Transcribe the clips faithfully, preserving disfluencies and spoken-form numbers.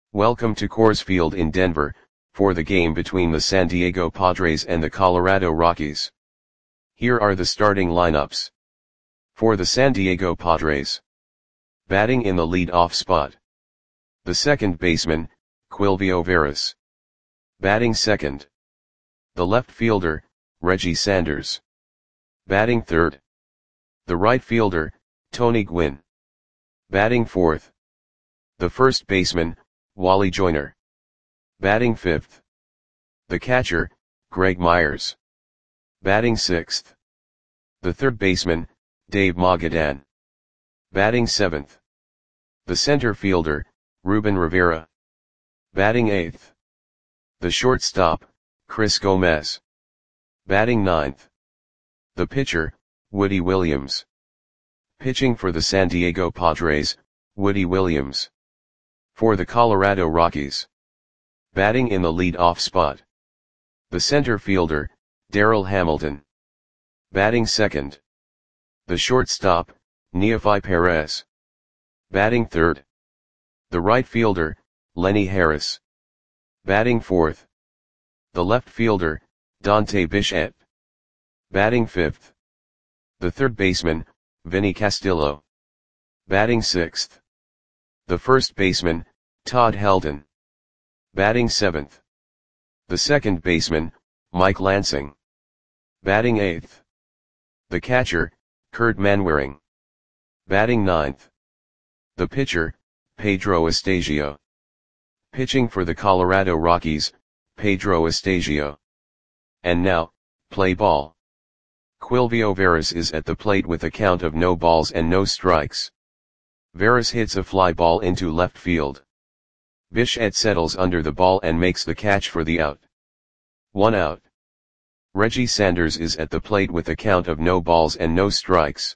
Welcome to Coors Field in Denver, for the game between the San Diego Padres and the Colorado Rockies. Here are the starting lineups. For the San Diego Padres. Batting in the lead-off spot. The second baseman, Quilvio Veras. Batting second. The left fielder, Reggie Sanders. Batting third. The right fielder, Tony Gwynn. Batting fourth. The first baseman, Wally Joyner. Batting fifth. The catcher, Greg Myers. Batting sixth. The third baseman, Dave Magadan. Batting seventh. The center fielder, Ruben Rivera. Batting eighth. The shortstop, Chris Gomez. Batting ninth. The pitcher, Woody Williams. Pitching for the San Diego Padres, Woody Williams. For the Colorado Rockies. Batting in the lead-off spot. The center fielder, Darryl Hamilton. Batting second. The shortstop, Neofi Perez. Batting third. The right fielder, Lenny Harris. Batting fourth. The left fielder, Dante Bichette. Batting fifth. The third baseman, Vinny Castillo. Batting sixth. The first baseman, Todd Helton. Batting seventh. The second baseman, Mike Lansing. Batting eighth. The catcher, Kurt Manwaring. Batting ninth. The pitcher, Pedro Estasio. Pitching for the Colorado Rockies, Pedro Estasio. And now, play ball. Quilvio Veras is at the plate with a count of no balls and no strikes. Veras hits a fly ball into left field. Bichette settles under the ball and makes the catch for the out. One out. Reggie Sanders is at the plate with a count of no balls and no strikes.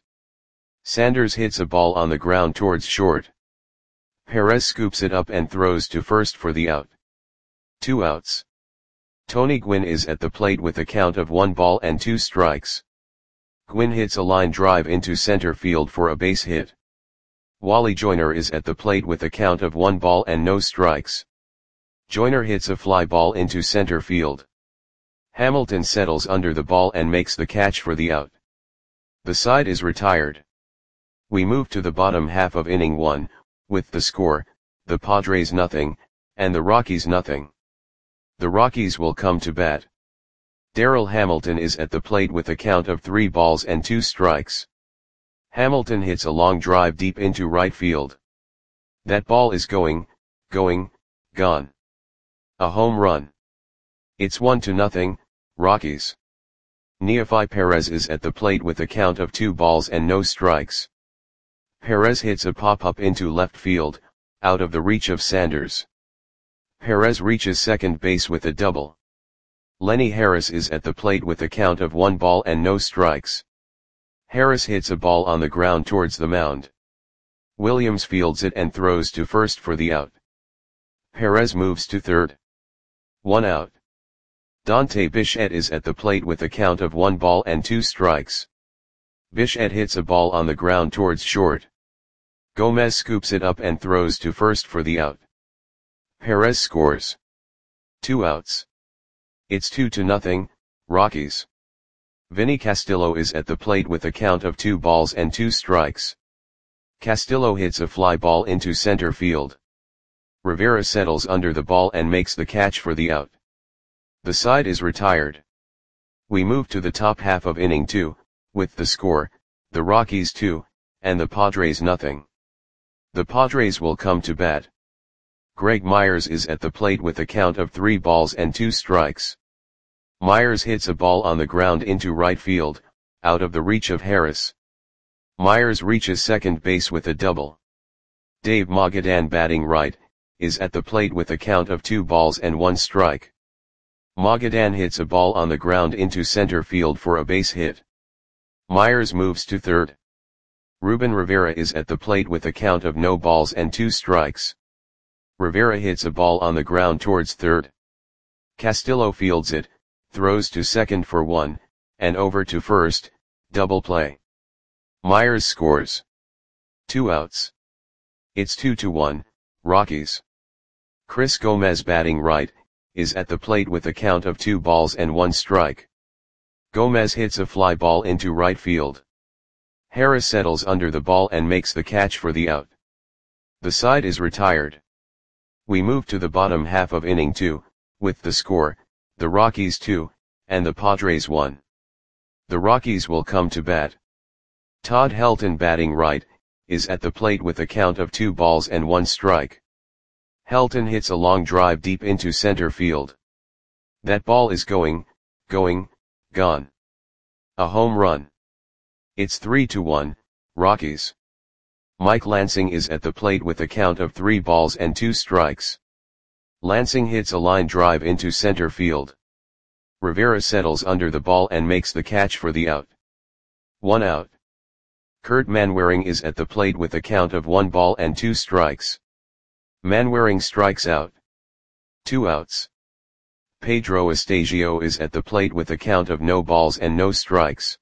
Sanders hits a ball on the ground towards short. Perez scoops it up and throws to first for the out. Two outs. Tony Gwynn is at the plate with a count of one ball and two strikes. Gwynn hits a line drive into center field for a base hit. Wally Joyner is at the plate with a count of one ball and no strikes. Joyner hits a fly ball into center field. Hamilton settles under the ball and makes the catch for the out. The side is retired. We move to the bottom half of inning one, with the score, the Padres nothing, and the Rockies nothing. The Rockies will come to bat. Darryl Hamilton is at the plate with a count of three balls and two strikes. Hamilton hits a long drive deep into right field. That ball is going, going, gone. A home run. It's one to nothing, Rockies. Neofi Perez is at the plate with a count of two balls and no strikes. Perez hits a pop-up into left field, out of the reach of Sanders. Perez reaches second base with a double. Lenny Harris is at the plate with a count of one ball and no strikes. Harris hits a ball on the ground towards the mound. Williams fields it and throws to first for the out. Perez moves to third. One out. Dante Bichette is at the plate with a count of one ball and two strikes. Bichette hits a ball on the ground towards short. Gomez scoops it up and throws to first for the out. Perez scores. Two outs. It's two to nothing, Rockies. Vinny Castillo is at the plate with a count of two balls and two strikes. Castillo hits a fly ball into center field. Rivera settles under the ball and makes the catch for the out. The side is retired. We move to the top half of inning two, with the score, the Rockies two, and the Padres nothing. The Padres will come to bat. Greg Myers is at the plate with a count of three balls and two strikes. Myers hits a ball on the ground into right field, out of the reach of Harris. Myers reaches second base with a double. Dave Magadan, batting right, is at the plate with a count of two balls and one strike. Magadan hits a ball on the ground into center field for a base hit. Myers moves to third. Ruben Rivera is at the plate with a count of no balls and two strikes. Rivera hits a ball on the ground towards third. Castillo fields it, throws to second for one, and over to first, double play. Myers scores. Two outs. It's two to one, Rockies. Chris Gomez batting right, is at the plate with a count of two balls and one strike. Gomez hits a fly ball into right field. Harris settles under the ball and makes the catch for the out. The side is retired. We move to the bottom half of inning two, with the score, the Rockies two, and the Padres one. The Rockies will come to bat. Todd Helton batting right, is at the plate with a count of two balls and one strike. Helton hits a long drive deep into center field. That ball is going, going, gone. A home run. It's three to one, Rockies. Mike Lansing is at the plate with a count of three balls and two strikes. Lansing hits a line drive into center field. Rivera settles under the ball and makes the catch for the out. One out. Kurt Manwaring is at the plate with a count of one ball and two strikes. Manwaring strikes out. Two outs. Pedro Astasio is at the plate with a count of no balls and no strikes.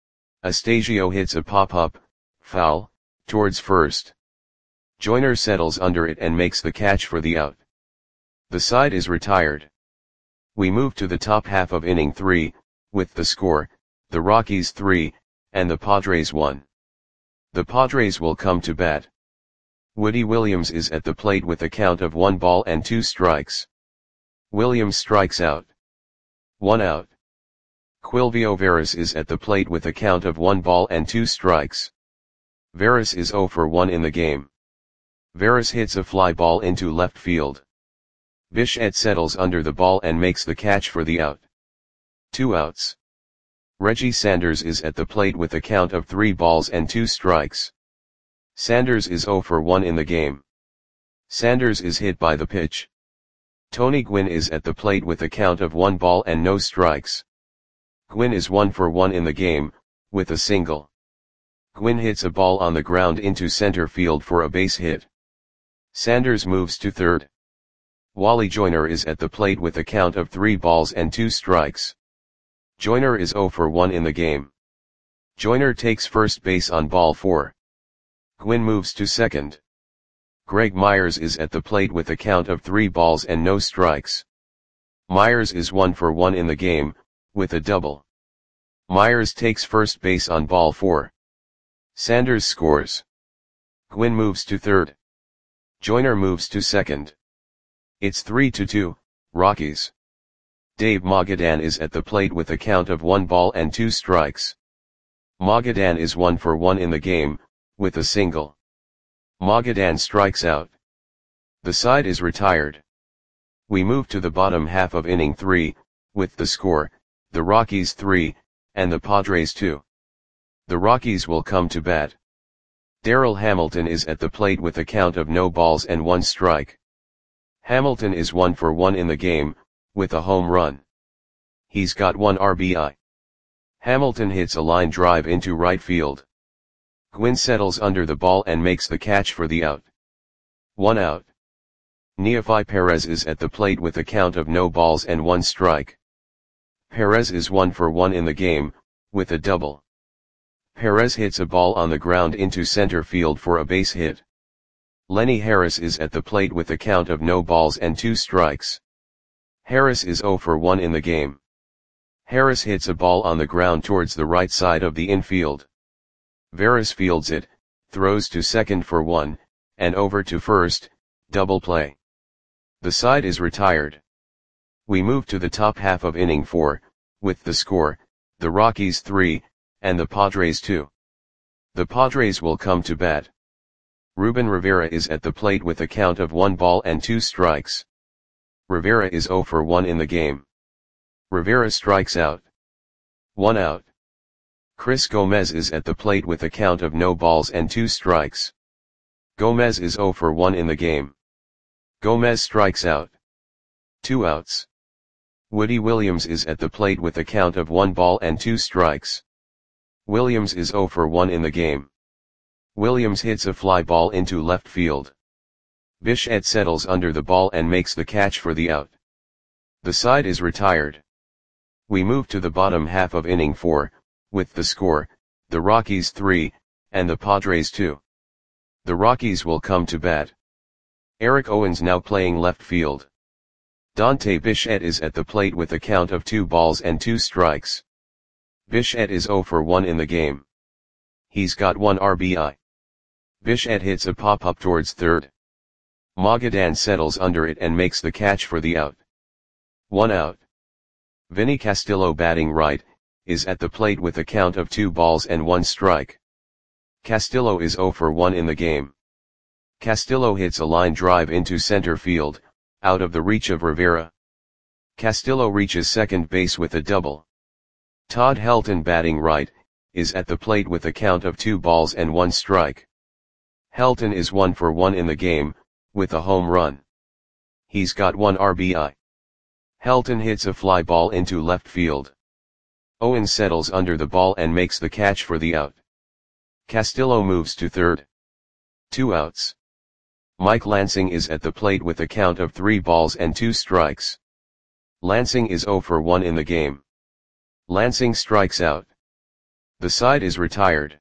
Astasio hits a pop-up, foul, towards first. Joyner settles under it and makes the catch for the out. The side is retired. We move to the top half of inning three, with the score, the Rockies three, and the Padres one. The Padres will come to bat. Woody Williams is at the plate with a count of one ball and two strikes. Williams strikes out. One out. Quilvio Veras is at the plate with a count of one ball and two strikes. Veras is zero for one in the game. Veras hits a fly ball into left field. Bichette settles under the ball and makes the catch for the out. Two outs. Reggie Sanders is at the plate with a count of three balls and two strikes. Sanders is zero for one in the game. Sanders is hit by the pitch. Tony Gwynn is at the plate with a count of one ball and no strikes. Gwynn is one for one in the game, with a single. Gwynn hits a ball on the ground into center field for a base hit. Sanders moves to third. Wally Joyner is at the plate with a count of three balls and two strikes. Joyner is zero for one in the game. Joyner takes first base on ball four. Gwynn moves to second. Greg Myers is at the plate with a count of three balls and no strikes. Myers is one for one in the game, with a double. Myers takes first base on ball four. Sanders scores. Gwynn moves to third. Joyner moves to second. It's three to two, Rockies. Dave Magadan is at the plate with a count of one ball and two strikes. Magadan is one for one in the game, with a single. Magadan strikes out. The side is retired. We move to the bottom half of inning three, with the score, the Rockies three, and the Padres two. The Rockies will come to bat. Darryl Hamilton is at the plate with a count of no balls and one strike. Hamilton is one for one in the game, with a home run. He's got one R B I. Hamilton hits a line drive into right field. Gwynn settles under the ball and makes the catch for the out. One out. Neofi Perez is at the plate with a count of no balls and one strike. Perez is one for one in the game, with a double. Perez hits a ball on the ground into center field for a base hit. Lenny Harris is at the plate with a count of no balls and two strikes. Harris is zero for one in the game. Harris hits a ball on the ground towards the right side of the infield. Veras fields it, throws to second for one, and over to first, double play. The side is retired. We move to the top half of inning four, with the score, the Rockies three, and the Padres two. The Padres will come to bat. Ruben Rivera is at the plate with a count of one ball and two strikes. Rivera is zero for one in the game. Rivera strikes out. One out. Chris Gomez is at the plate with a count of no balls and two strikes. Gomez is zero for one in the game. Gomez strikes out. Two outs. Woody Williams is at the plate with a count of one ball and two strikes. Williams is zero for one in the game. Williams hits a fly ball into left field. Bichette settles under the ball and makes the catch for the out. The side is retired. We move to the bottom half of inning four, with the score, the Rockies three, and the Padres two. The Rockies will come to bat. Eric Owens now playing left field. Dante Bichette is at the plate with a count of two balls and two strikes. Bichette is zero for one in the game. He's got one R B I. Bichette hits a pop-up towards third. Magadan settles under it and makes the catch for the out. One out. Vinny Castillo batting right, is at the plate with a count of two balls and one strike. Castillo is zero for one in the game. Castillo hits a line drive into center field, out of the reach of Rivera. Castillo reaches second base with a double. Todd Helton batting right, is at the plate with a count of two balls and one strike. Helton is one for one in the game, with a home run. He's got one R B I. Helton hits a fly ball into left field. Owens settles under the ball and makes the catch for the out. Castillo moves to third. Two outs. Mike Lansing is at the plate with a count of three balls and two strikes. Lansing is zero for one in the game. Lansing strikes out. The side is retired.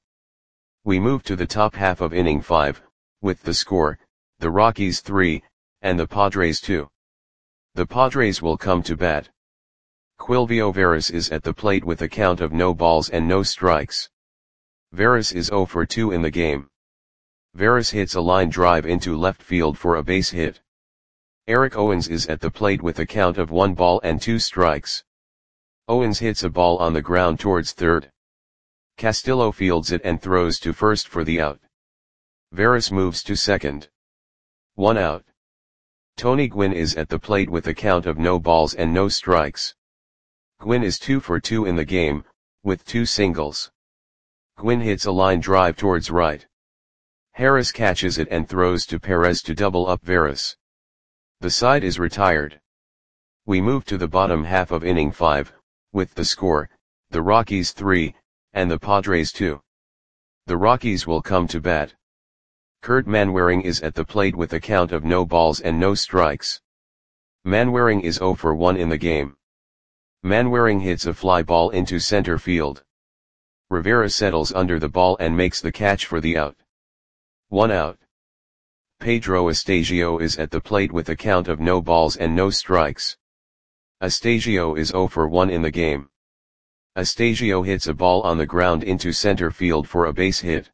We move to the top half of inning five, with the score, the Rockies three, and the Padres two. The Padres will come to bat. Quilvio Veras is at the plate with a count of no balls and no strikes. Veras is zero for two in the game. Veras hits a line drive into left field for a base hit. Eric Owens is at the plate with a count of one ball and two strikes. Owens hits a ball on the ground towards third. Castillo fields it and throws to first for the out. Veras moves to second. One out. Tony Gwynn is at the plate with a count of no balls and no strikes. Gwynn is two for two in the game, with two singles. Gwynn hits a line drive towards right. Harris catches it and throws to Perez to double up Veras. The side is retired. We move to the bottom half of inning five, with the score, the Rockies three, and the Padres two. The Rockies will come to bat. Kurt Manwaring is at the plate with a count of no balls and no strikes. Manwaring is zero for one in the game. Manwaring hits a fly ball into center field. Rivera settles under the ball and makes the catch for the out. One out. Pedro Astasio is at the plate with a count of no balls and no strikes. Astasio is zero for one in the game. Astasio hits a ball on the ground into center field for a base hit.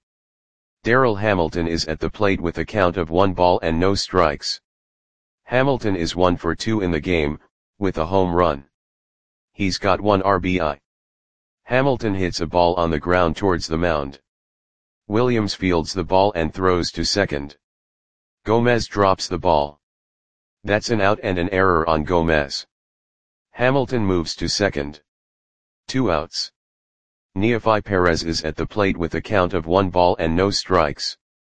Darryl Hamilton is at the plate with a count of one ball and no strikes. Hamilton is one for two in the game, with a home run. He's got one R B I. Hamilton hits a ball on the ground towards the mound. Williams fields the ball and throws to second. Gomez drops the ball. That's an out and an error on Gomez. Hamilton moves to second. Two outs. Neofi Perez is at the plate with a count of one ball and no strikes.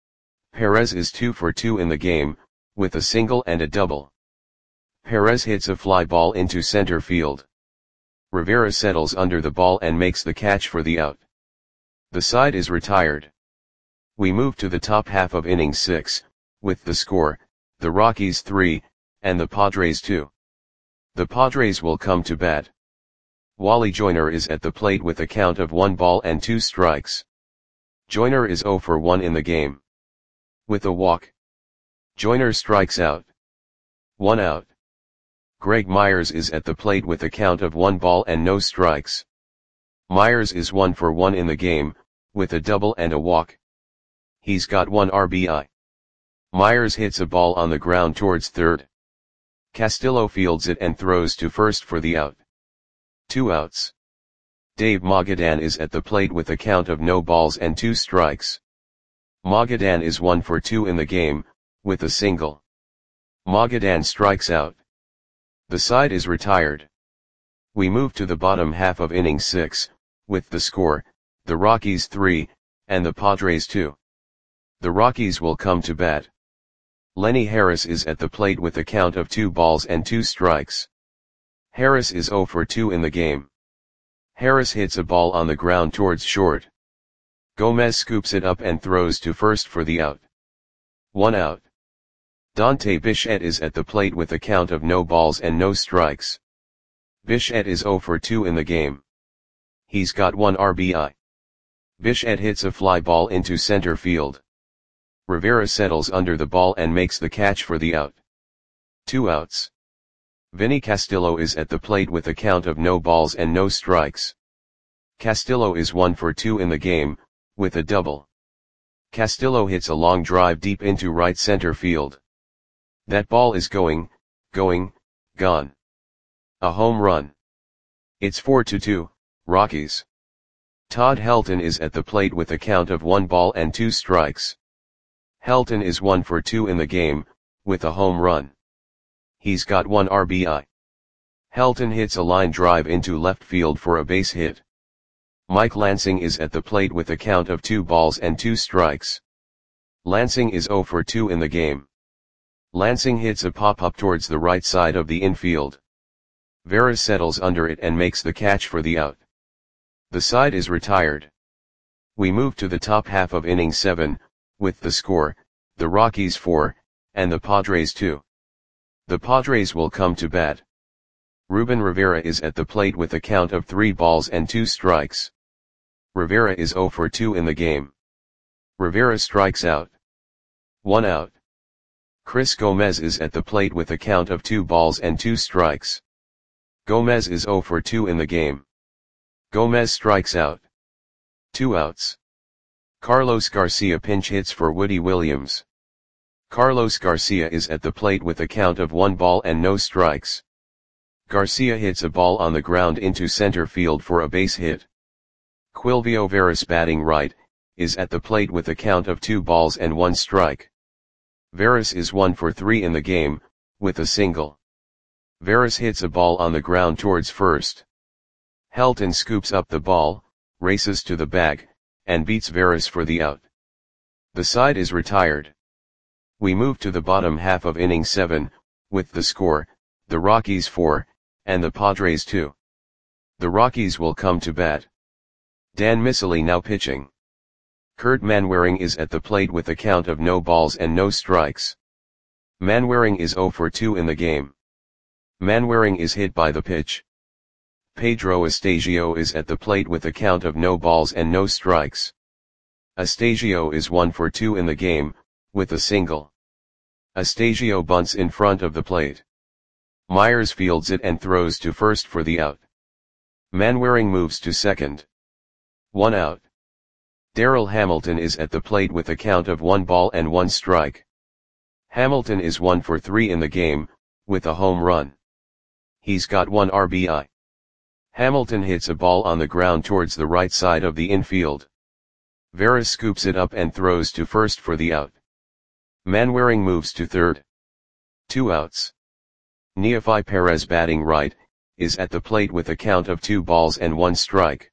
Perez is two for two in the game, with a single and a double. Perez hits a fly ball into center field. Rivera settles under the ball and makes the catch for the out. The side is retired. We move to the top half of inning six, with the score, the Rockies three, and the Padres two. The Padres will come to bat. Wally Joyner is at the plate with a count of one ball and two strikes. Joyner is zero for one in the game. With a walk. Joyner strikes out. One out. Greg Myers is at the plate with a count of one ball and no strikes. Myers is one for one in the game, with a double and a walk. He's got one R B I. Myers hits a ball on the ground towards third. Castillo fields it and throws to first for the out. Two outs. Dave Magadan is at the plate with a count of no balls and two strikes. Magadan is one for two in the game, with a single. Magadan strikes out. The side is retired. We move to the bottom half of inning six, with the score, the Rockies three, and the Padres two. The Rockies will come to bat. Lenny Harris is at the plate with a count of two balls and two strikes. Harris is zero for two in the game. Harris hits a ball on the ground towards short. Gomez scoops it up and throws to first for the out. One out. Dante Bichette is at the plate with a count of no balls and no strikes. Bichette is zero for two in the game. He's got one R B I. Bichette hits a fly ball into center field. Rivera settles under the ball and makes the catch for the out. Two outs. Vinny Castillo is at the plate with a count of no balls and no strikes. Castillo is one for two in the game, with a double. Castillo hits a long drive deep into right center field. That ball is going, going, gone. A home run. It's four to two, Rockies. Todd Helton is at the plate with a count of one ball and two strikes. Helton is one for two in the game, with a home run. He's got one R B I. Helton hits a line drive into left field for a base hit. Mike Lansing is at the plate with a count of two balls and two strikes. Lansing is zero for two in the game. Lansing hits a pop-up towards the right side of the infield. Veras settles under it and makes the catch for the out. The side is retired. We move to the top half of inning seven, with the score, the Rockies four, and the Padres two. The Padres will come to bat. Ruben Rivera is at the plate with a count of three balls and two strikes. Rivera is zero for two in the game. Rivera strikes out. One out. Chris Gomez is at the plate with a count of two balls and two strikes. Gomez is zero for two in the game. Gomez strikes out. Two outs. Carlos Garcia pinch hits for Woody Williams. Carlos Garcia is at the plate with a count of one ball and no strikes. Garcia hits a ball on the ground into center field for a base hit. Quilvio Veras, batting right, is at the plate with a count of two balls and one strike. Veras is one for three in the game, with a single. Veras hits a ball on the ground towards first. Helton scoops up the ball, races to the bag, and beats Veras for the out. The side is retired. We move to the bottom half of inning seven, with the score, the Rockies four, and the Padres two. The Rockies will come to bat. Dan Miceli now pitching. Kurt Manwaring is at the plate with a count of no balls and no strikes. Manwaring is zero for two in the game. Manwaring is hit by the pitch. Pedro Astasio is at the plate with a count of no balls and no strikes. Astasio is one for two in the game, with a single. Astasio bunts in front of the plate. Myers fields it and throws to first for the out. Manwaring moves to second. One out. Darryl Hamilton is at the plate with a count of one ball and one strike. Hamilton is one for three in the game, with a home run. He's got one R B I. Hamilton hits a ball on the ground towards the right side of the infield. Veras scoops it up and throws to first for the out. Manwaring moves to third. Two outs. Neofi Perez, batting right, is at the plate with a count of two balls and one strike.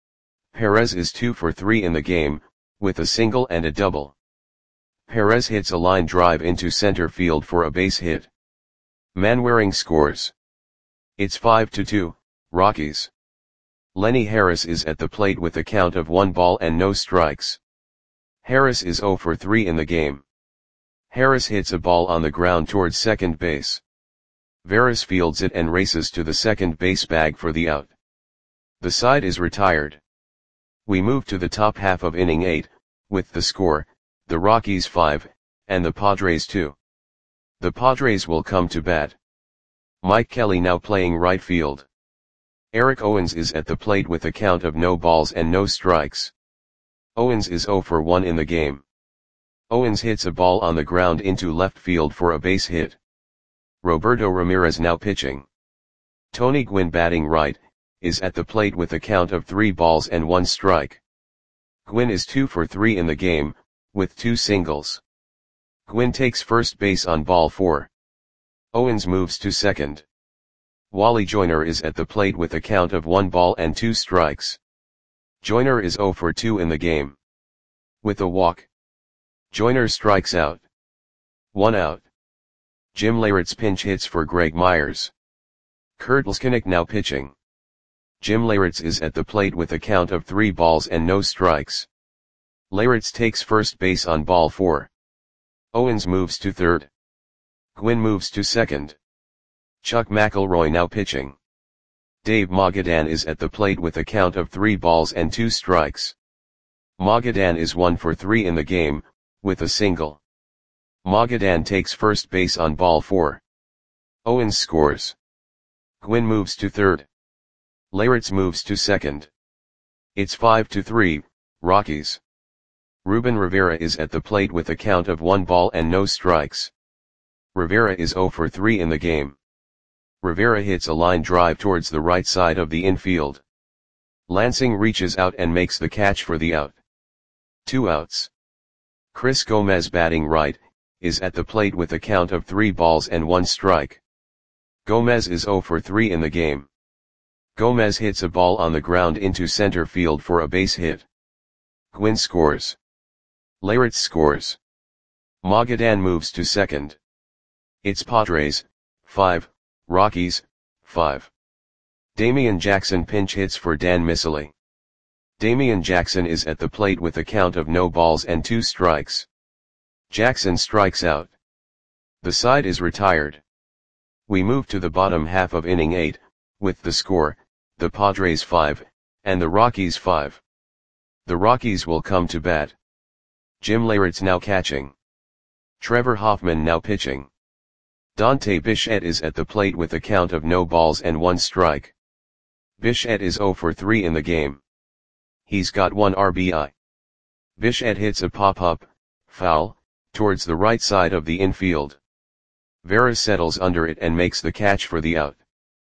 Perez is two for three in the game, with a single and a double. Perez hits a line drive into center field for a base hit. Manwaring scores. It's five to two, Rockies. Lenny Harris is at the plate with a count of one ball and no strikes. Harris is zero for three in the game. Harris hits a ball on the ground towards second base. Veras fields it and races to the second base bag for the out. The side is retired. We move to the top half of inning eight, with the score, the Rockies five, and the Padres two. The Padres will come to bat. Mike Kelly now playing right field. Eric Owens is at the plate with a count of no balls and no strikes. Owens is zero for one in the game. Owens hits a ball on the ground into left field for a base hit. Roberto Ramirez now pitching. Tony Gwynn, batting right, is at the plate with a count of three balls and one strike. Gwynn is two for three in the game, with two singles. Gwynn takes first base on ball four. Owens moves to second. Wally Joyner is at the plate with a count of one ball and two strikes. Joyner is zero for two in the game. With a walk. Joyner strikes out. One out. Jim Leyritz pinch hits for Greg Myers. Kurt Leskinick now pitching. Jim Leyritz is at the plate with a count of three balls and no strikes. Leyritz takes first base on ball four. Owens moves to third. Gwynn moves to second. Chuck McElroy now pitching. Dave Magadan is at the plate with a count of three balls and two strikes. Magadan is one for three in the game, with a single. Magadan takes first base on ball four. Owens scores. Gwynn moves to third. Leyritz moves to second. It's five to three, Rockies. Ruben Rivera is at the plate with a count of one ball and no strikes. Rivera is zero for three in the game. Rivera hits a line drive towards the right side of the infield. Lansing reaches out and makes the catch for the out. Two outs. Chris Gomez, batting right, is at the plate with a count of three balls and one strike. Gomez is zero for three in the game. Gomez hits a ball on the ground into center field for a base hit. Gwynn scores. Leyritz scores. Magadan moves to second. It's Padres, five, Rockies, five. Damian Jackson pinch hits for Dan Miceli. Damian Jackson is at the plate with a count of no balls and two strikes. Jackson strikes out. The side is retired. We move to the bottom half of inning eight, with the score, the Padres five, and the Rockies five. The Rockies will come to bat. Jim Leyritz now catching. Trevor Hoffman now pitching. Dante Bichette is at the plate with a count of no balls and one strike. Bichette is zero for three in the game. He's got one R B I. Bichette hits a pop-up, foul, towards the right side of the infield. Vera settles under it and makes the catch for the out.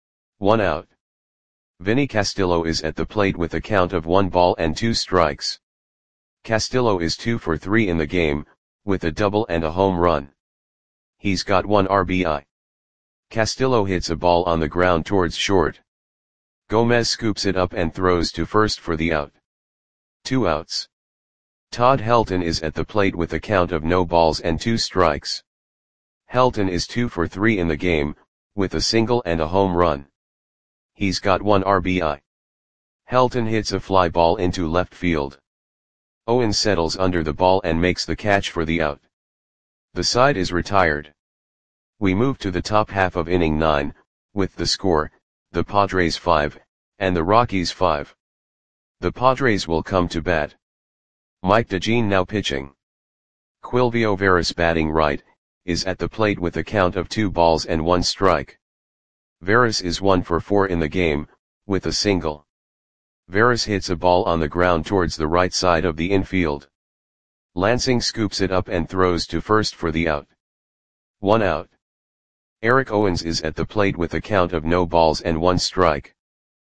One out. Vinny Castillo is at the plate with a count of one ball and two strikes. Castillo is two for three in the game, with a double and a home run. He's got one R B I. Castillo hits a ball on the ground towards short. Gomez scoops it up and throws to first for the out. Two outs. Todd Helton is at the plate with a count of no balls and two strikes. Helton is two for three in the game, with a single and a home run. He's got one R B I. Helton hits a fly ball into left field. Owens settles under the ball and makes the catch for the out. The side is retired. We move to the top half of inning nine, with the score, the Padres five, and the Rockies five. The Padres will come to bat. Mike DeJean now pitching. Quilvio Veras, batting right, is at the plate with a count of two balls and one strike. Veras is one for four in the game, with a single. Veras hits a ball on the ground towards the right side of the infield. Lansing scoops it up and throws to first for the out. One out. Eric Owens is at the plate with a count of no balls and one strike.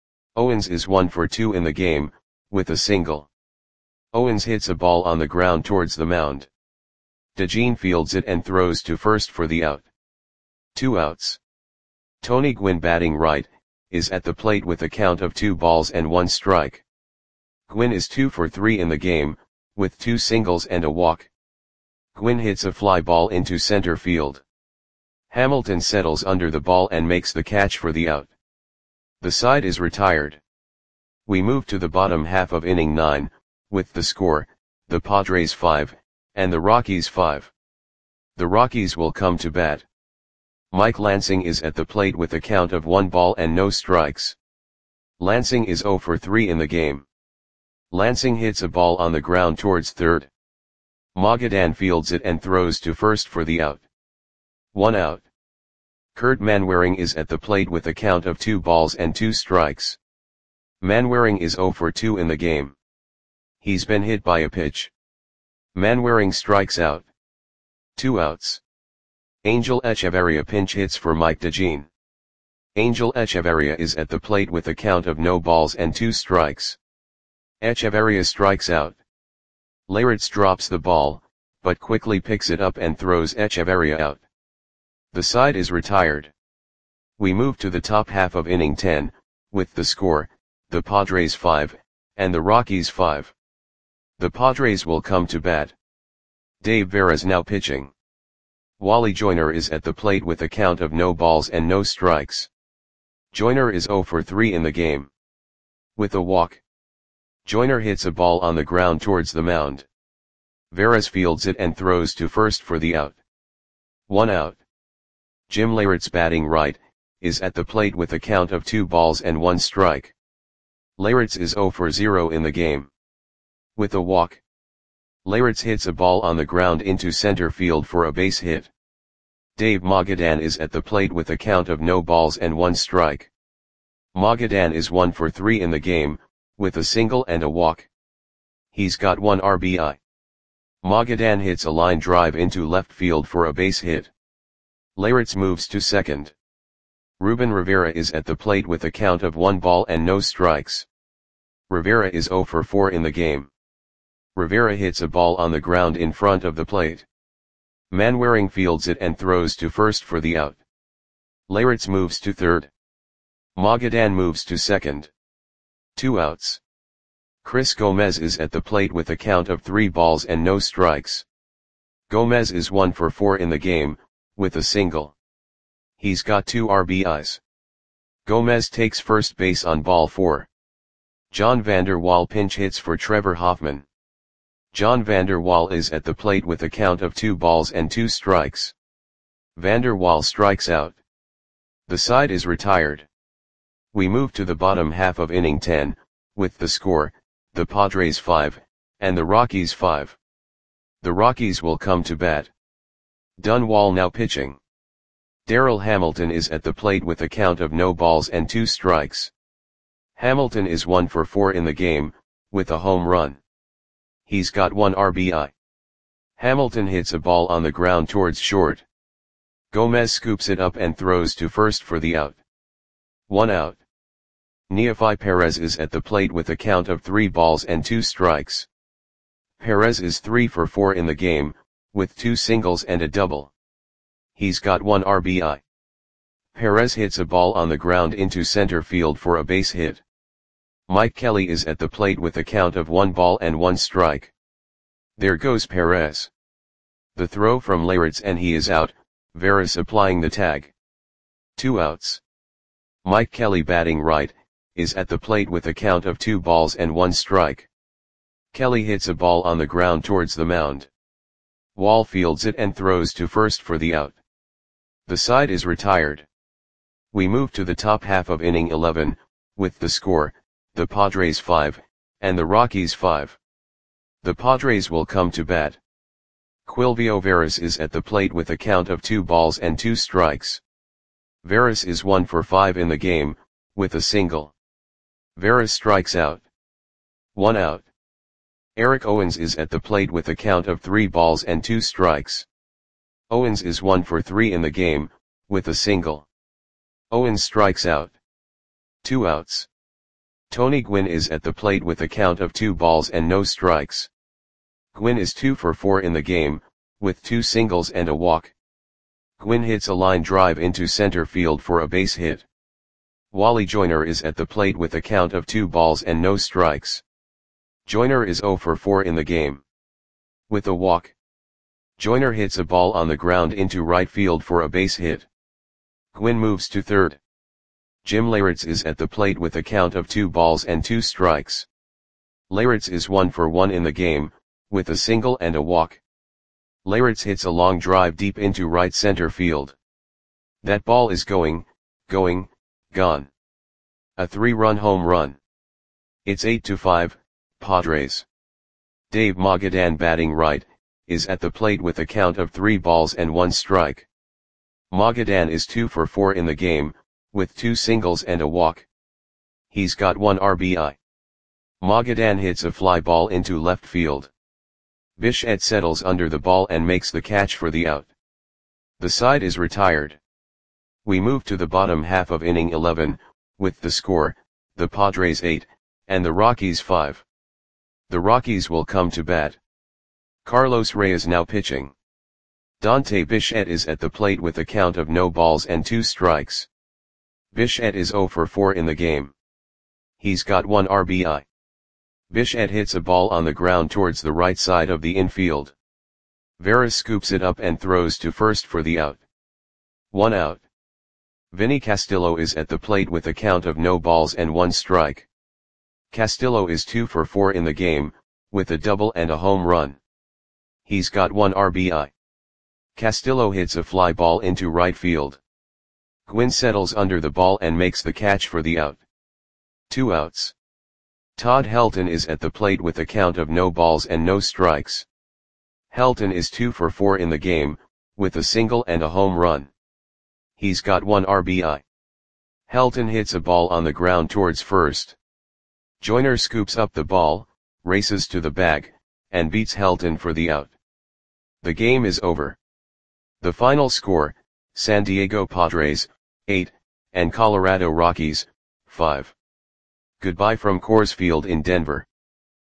Owens is one for two in the game, with a single. Owens hits a ball on the ground towards the mound. DeJean fields it and throws to first for the out. Two outs. Tony Gwynn, batting right, is at the plate with a count of two balls and one strike. Gwynn is two for three in the game, with two singles and a walk. Gwynn hits a fly ball into center field. Hamilton settles under the ball and makes the catch for the out. The side is retired. We move to the bottom half of inning nine, with the score, the Padres five, and the Rockies five. The Rockies will come to bat. Mike Lansing is at the plate with a count of one ball and no strikes. Lansing is zero for three in the game. Lansing hits a ball on the ground towards third. Magadan fields it and throws to first for the out. One out. Kurt Manwaring is at the plate with a count of two balls and two strikes. Manwaring is zero for two in the game. He's been hit by a pitch. Manwaring strikes out. Two outs. Angel Echeverria pinch hits for Mike DeJean. Angel Echeverria is at the plate with a count of no balls and two strikes. Echeverria strikes out. Leyritz drops the ball, but quickly picks it up and throws Echeverria out. The side is retired. We move to the top half of inning ten, with the score, the Padres five, and the Rockies five. The Padres will come to bat. Dave Veras now pitching. Wally Joyner is at the plate with a count of no balls and no strikes. Joyner is zero for three in the game. With a walk. Joyner hits a ball on the ground towards the mound. Veras fields it and throws to first for the out. One out. Jim Leyritz, batting right, is at the plate with a count of two balls and one strike. Leyritz is zero for zero in the game. With a walk. Leyritz hits a ball on the ground into center field for a base hit. Dave Magadan is at the plate with a count of no balls and one strike. Magadan is one for three in the game, with a single and a walk. He's got one R B I. Magadan hits a line drive into left field for a base hit. Leyritz moves to second. Ruben Rivera is at the plate with a count of one ball and no strikes. Rivera is zero for four in the game. Rivera hits a ball on the ground in front of the plate. Manwaring fields it and throws to first for the out. Leyritz moves to third. Magadan moves to second. Two outs. Chris Gomez is at the plate with a count of three balls and no strikes. Gomez is one for four in the game, with a single. He's got two R B Is. Gomez takes first base on ball four. John Vander Wal pinch hits for Trevor Hoffman. John Vander Wal is at the plate with a count of two balls and two strikes. Vander Wal strikes out. The side is retired. We move to the bottom half of inning ten, with the score, the Padres five, and the Rockies five. The Rockies will come to bat. Dunwall now pitching. Darryl Hamilton is at the plate with a count of no balls and two strikes. Hamilton is one for four in the game, with a home run. He's got one R B I. Hamilton hits a ball on the ground towards short. Gomez scoops it up and throws to first for the out. One out. Neefi Perez is at the plate with a count of three balls and two strikes. Perez is three for four in the game, with two singles and a double. He's got one R B I. Perez hits a ball on the ground into center field for a base hit. Mike Kelly is at the plate with a count of one ball and one strike. There goes Perez. The throw from Leyritz and he is out, Veras applying the tag. Two outs. Mike Kelly batting right, is at the plate with a count of two balls and one strike. Kelly hits a ball on the ground towards the mound. Wall fields it and throws to first for the out. The side is retired. We move to the top half of inning eleven, with the score, the Padres five, and the Rockies five. The Padres will come to bat. Quilvio Veras is at the plate with a count of two balls and two strikes. Veras is one for five in the game, with a single. Veras strikes out. One out. Eric Owens is at the plate with a count of three balls and two strikes. Owens is one for three in the game, with a single. Owens strikes out. Two outs. Tony Gwynn is at the plate with a count of two balls and no strikes. Gwynn is two for four in the game, with two singles and a walk. Gwynn hits a line drive into center field for a base hit. Wally Joyner is at the plate with a count of two balls and no strikes. Joyner is zero for four in the game. With a walk. Joyner hits a ball on the ground into right field for a base hit. Gwynn moves to third. Jim Leyritz is at the plate with a count of two balls and two strikes. Leyritz is one for one in the game, with a single and a walk. Leyritz hits a long drive deep into right center field. That ball is going, going, gone. A three-run home run. It's eight to five, Padres. Dave Magadan batting right, is at the plate with a count of three balls and one strike. Magadan is two for four in the game, with two singles and a walk. He's got one R B I. Magadan hits a fly ball into left field. Bichette settles under the ball and makes the catch for the out. The side is retired. We move to the bottom half of inning eleven, with the score, the Padres eight, and the Rockies five. The Rockies will come to bat. Carlos Reyes now pitching. Dante Bichette is at the plate with a count of no balls and two strikes. Bichette is zero for four in the game. He's got one R B I. Bichette hits a ball on the ground towards the right side of the infield. Veras scoops it up and throws to first for the out. One out. Vinny Castillo is at the plate with a count of no balls and one strike. Castillo is two for four in the game, with a double and a home run. He's got one R B I. Castillo hits a fly ball into right field. Gwynn settles under the ball and makes the catch for the out. Two outs. Todd Helton is at the plate with a count of no balls and no strikes. Helton is two for four in the game, with a single and a home run. He's got one R B I. Helton hits a ball on the ground towards first. Joyner scoops up the ball, races to the bag, and beats Helton for the out. The game is over. The final score, San Diego Padres, eight, and Colorado Rockies, five. Goodbye from Coors Field in Denver.